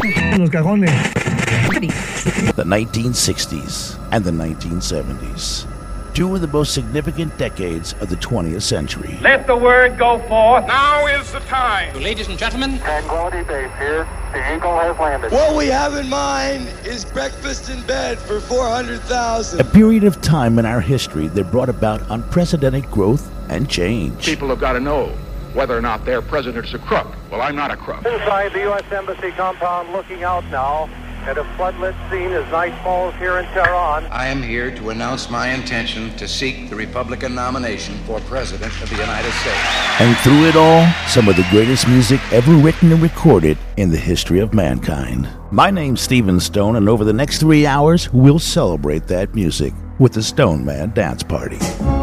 Los cajones. The 1960s and the 1970s. Two of the most significant decades of the 20th century. Let the word go forth. Now is the time. Ladies and gentlemen. Tranquility Base here. The Eagle has landed. What we have in mind is breakfast in bed for 400,000. A period of time in our history that brought about unprecedented growth and change. People have got to know whether or not their president's a crook. Well, I'm not a crook. Inside the U.S. Embassy compound, looking out now at a floodlit scene as night falls here in Tehran. I am here to announce my intention to seek the Republican nomination for President of the United States. And through it all, some of the greatest music ever written and recorded in the history of mankind. My name's Stephen Stone, and over the next 3 hours, we'll celebrate that music with the Stone Man Dance Party.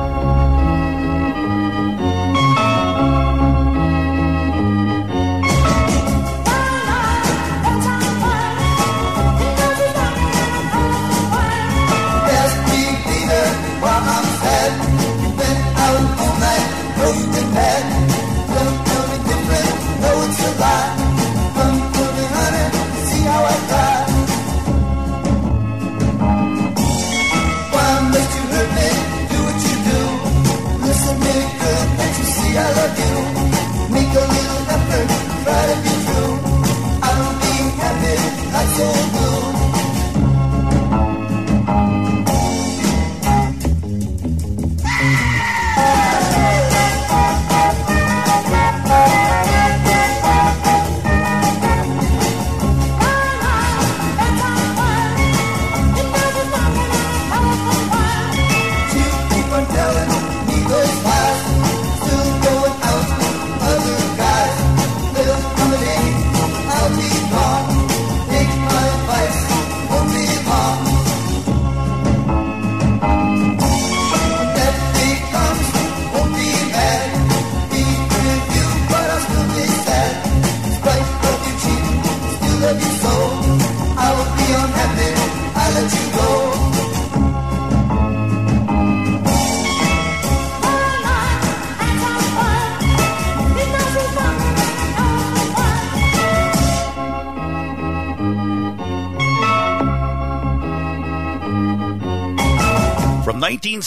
From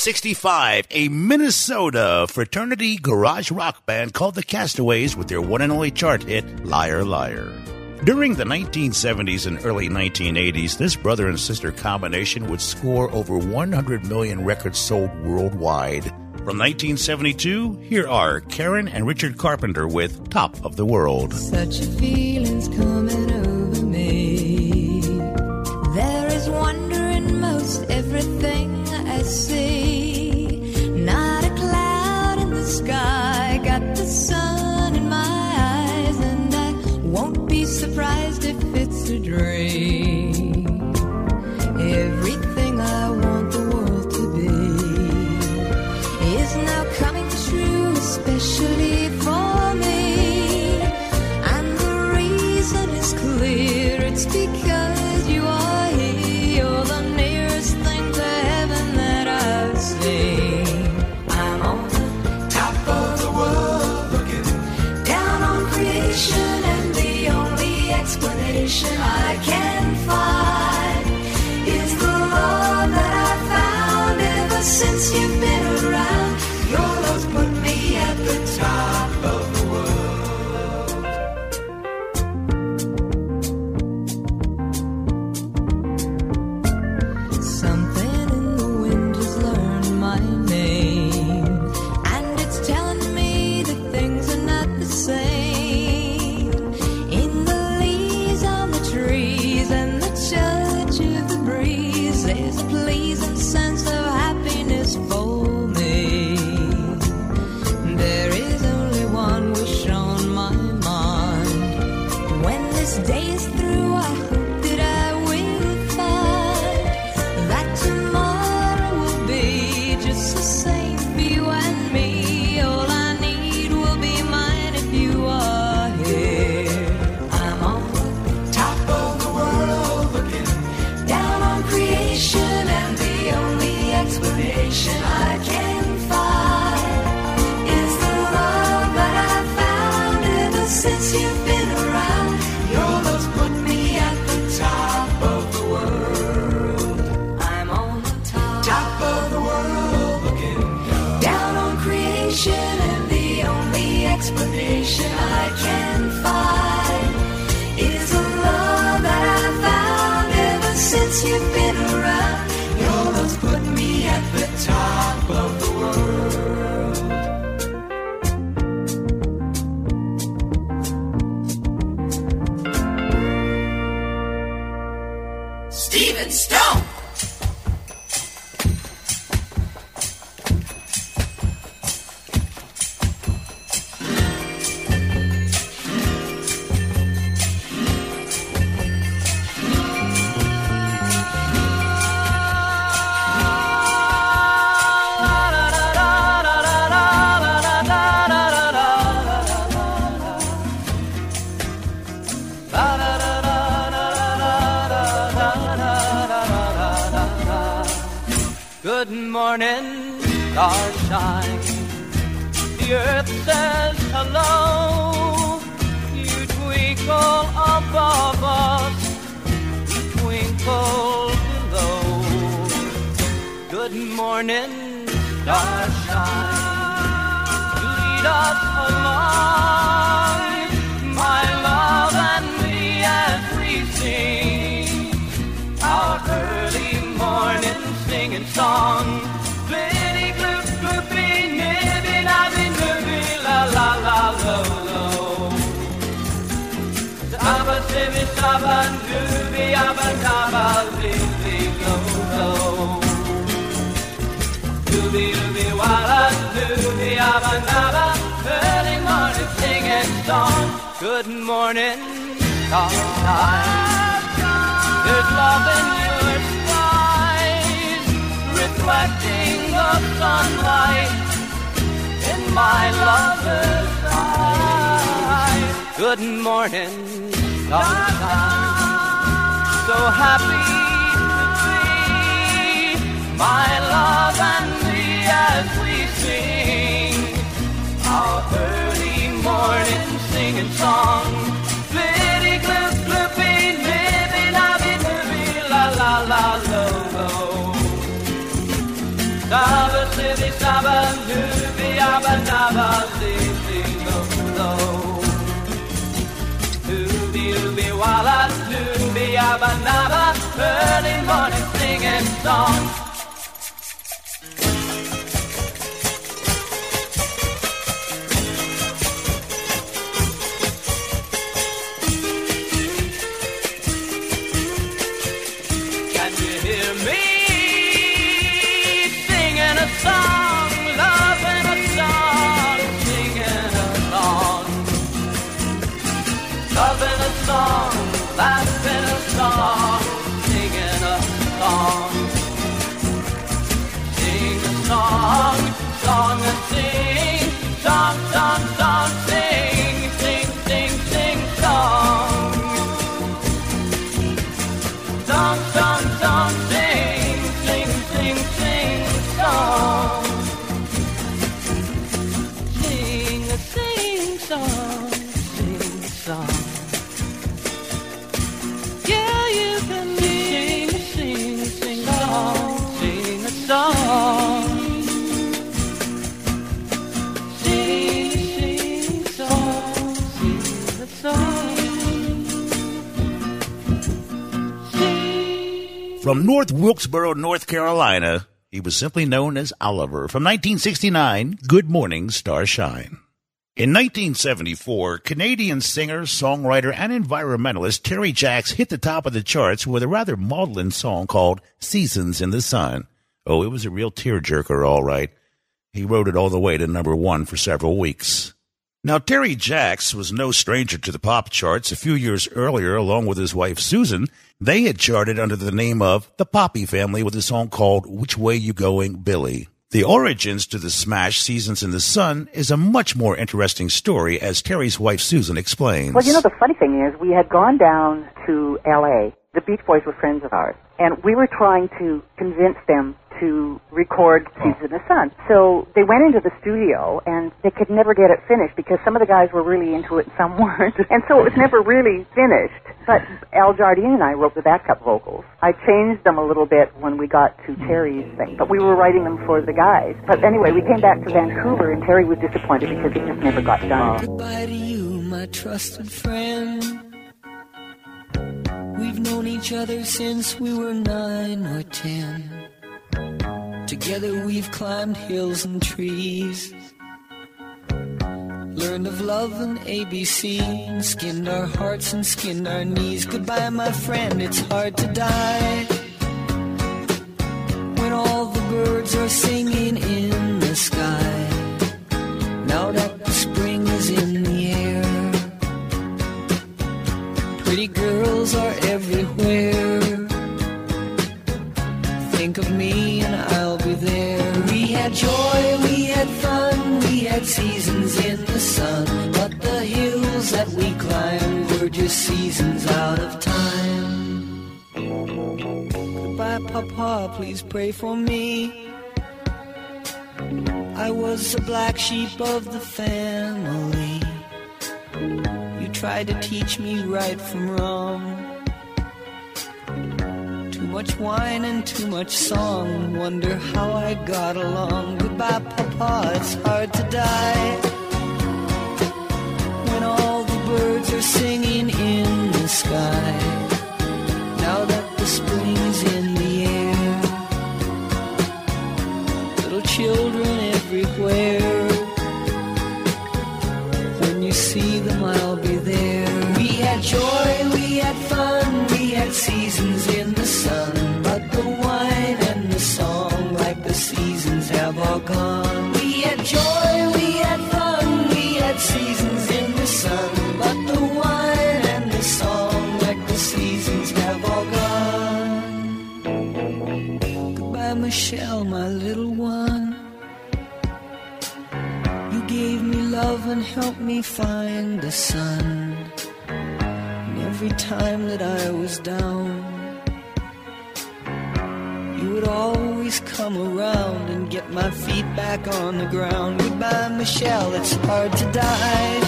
1965, a Minnesota fraternity garage rock band called the Castaways with their one and only chart hit, Liar Liar. During the 1970s and early 1980s, this brother and sister combination would score over 100 million records sold worldwide. From 1972, here are Karen and Richard Carpenter with Top of the World. Such a feeling's coming over me. There is wonder in most everything I see. Not a cloud in the sky, got the sun in my eyes, and I won't be surprised if it's a dream. Everything I want the world to be is now coming true, especially for me. And the reason is clear, it's because you are here. You're the nearest thing to heaven that I've seen. I'm on the top of the world, looking down on creation, and the only explanation I can find is the love that I found ever since you've been around. Your love's put me at the top of the world. Something in the wind has learned my name, and it's telling me that things are not the same. In the leaves on the trees and the touch of the breeze, there's a pleasing sense of happiness for me. There is only one wish on my mind. When this day is through, I hope that I will find that tomorrow will be just the same for you and me. All I need will be mine if you are here. I'm on the top of the world, looking down on creation, and the only explanation I can find is the love that I found ever since you've been around. Your love's put Stephen Stone. Good morning, starshine. The earth says hello. You twinkle above us, you twinkle below. Good morning, starshine. You lead us along, my love and me, as we sing our early morning singing song. Flitty, gloop, gloopy, nibby, nabby, nibby, la, la, la, lo, lo. Abba, sibby, sabba, nubby, abba, nabba, lily, lo, lo. Doobie, doobie, walla, doobie, abba, nabba, early morning singing song. Good morning, starshine. There's love in your eyes, reflecting the sunlight in my lover's eyes. Good morning, sunshine. So happy to be my love and me as we sing our early morning singing song. Flitty, gloop, gloopy, nibby, nabby, nibby, la, la, la, lo, lo. Saba, sibby, saba, nubby, abba, nabba, lily, lo, lo. Doobie, doobie, walla, doobie, abba, nabba, early morning singing song. Can you hear me? Song, loving a song, singing a song, loving a song, laughing a song, singing a song, sing a song, song and sing, song, song, song, sing, sing, sing, sing, song, song, song, song, sing, sing, sing, sing, song. Sing a song, sing a song. Yeah, you can sing a song, sing a song. Sing a song, sing a song. From North Wilkesboro, North Carolina, he was simply known as Oliver. From 1969, Good Morning, Starshine. In 1974, Canadian singer, songwriter, and environmentalist Terry Jacks hit the top of the charts with a rather maudlin song called Seasons in the Sun. Oh, it was a real tearjerker, all right. He rode it all the way to number 1 for several weeks. Now, Terry Jacks was no stranger to the pop charts. A few years earlier, along with his wife Susan, they had charted under the name of the Poppy Family with a song called Which Way You Going, Billy? The origins to the smash Seasons in the Sun is a much more interesting story, as Terry's wife Susan explains. Well, you know, the funny thing is we had gone down to L.A. The Beach Boys were friends of ours, and we were trying to convince them to record Seasons in the Sun. So they went into the studio, and they could never get it finished because some of the guys were really into it and some weren't. And so it was never really finished. But Al Jardine and I wrote the backup vocals. I changed them a little bit when we got to Terry's thing, but we were writing them for the guys. But anyway, we came back to Vancouver, and Terry was disappointed because it just never got done. Goodbye to you, my trusted friend. We've known each other since we were 9 or 10. Together we've climbed hills and trees, learned of love and ABC, and skinned our hearts and skinned our knees. Goodbye, my friend, it's hard to die when all the birds are singing in the sky, now that the spring is in the air. Pretty girls are everywhere. Think of me and I'll be there. We had joy, we had fun, we had seasons in the sun, but the hills that we climbed were just seasons out of time. Goodbye, Papa, please pray for me. I was the black sheep of the family. You tried to teach me right from wrong. Too much wine and too much song, wonder how I got along. Goodbye, Papa, it's hard to die when all the birds are singing in the sky, now that the spring's in the air. Little children everywhere, when you see them I'll be there. We had joy, we had fun, we had seasons in the sun, but the wine and the song, like the seasons, have all gone. We had joy, we had fun, we had seasons in the sun, but the wine and the song, like the seasons, have all gone. Goodbye, Michelle, my little one. You gave me love and helped me find the sun. And every time that I was down, you would always come around and get my feet back on the ground. Goodbye, Michelle, it's hard to die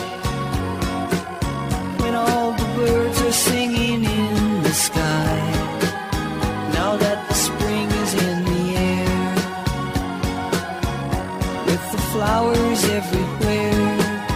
when all the birds are singing in the sky, now that the spring is in the air, with the flowers everywhere.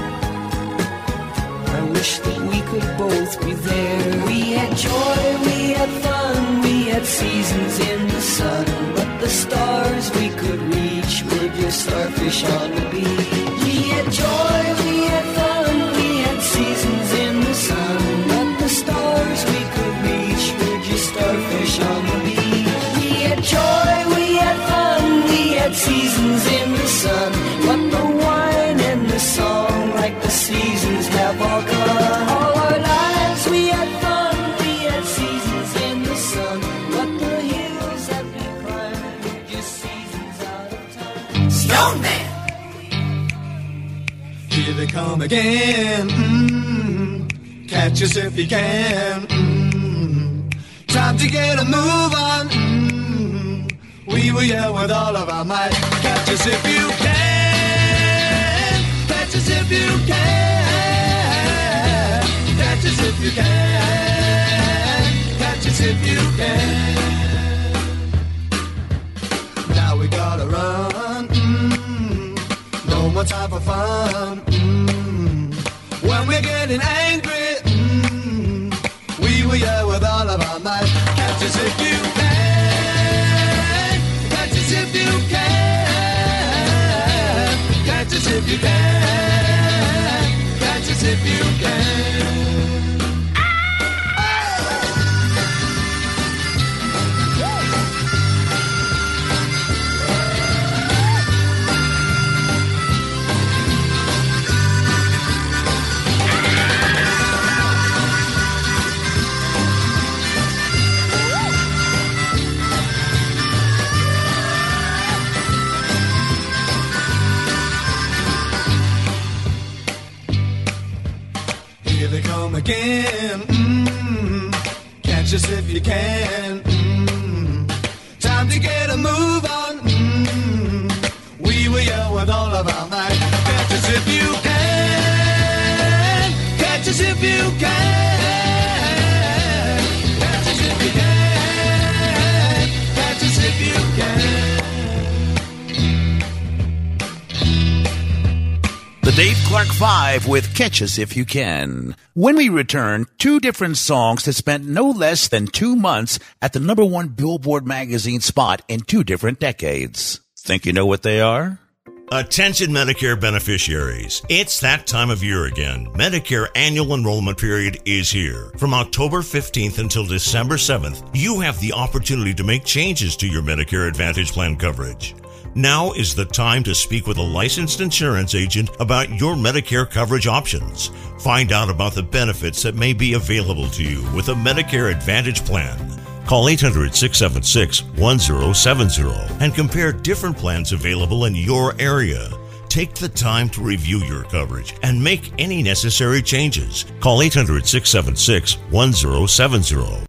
I wish that we could both be there. We had joy, we had fun, we had seasons in the sun, but the stars we could reach were just starfish on the beach. We had joy, we had fun, we had seasons in the sun, but the stars we could reach were just starfish on the beach. We had joy, we had fun, we had seasons in the sun, but the wine and the song, like the seasons, have all gone. All our lives we had fun, we had seasons in the sun, but the hills that we climbed were just seasons out of time. Stone Man! Here they come again, catch us if you can, time to get a move on, we will yell with all of our might, catch us if you can, catch us if you can, catch us if you can, catch us if you can. Now we gotta run, no more time for fun, when we're getting angry, we will yell with all of our might, catch us if you can, catch us if you can, catch us if you can, catch us if you can. Again, catch us if you can, time to get a move on, we will yell with all of our might, catch us if you can, catch us if you can, catch us if you can, catch us if you can. The Dave Clark 5 with Catch Us If You Can. When we return, two different songs that spent no less than 2 months at the #1 Billboard magazine spot in 2 different decades. Think you know what they are? Attention Medicare beneficiaries. It's that time of year again. Medicare annual enrollment period is here. From October 15th until December 7th, you have the opportunity to make changes to your Medicare Advantage plan coverage. Now is the time to speak with a licensed insurance agent about your Medicare coverage options. Find out about the benefits that may be available to you with a Medicare Advantage plan. Call 800-676-1070 and compare different plans available in your area. Take the time to review your coverage and make any necessary changes. Call 800-676-1070.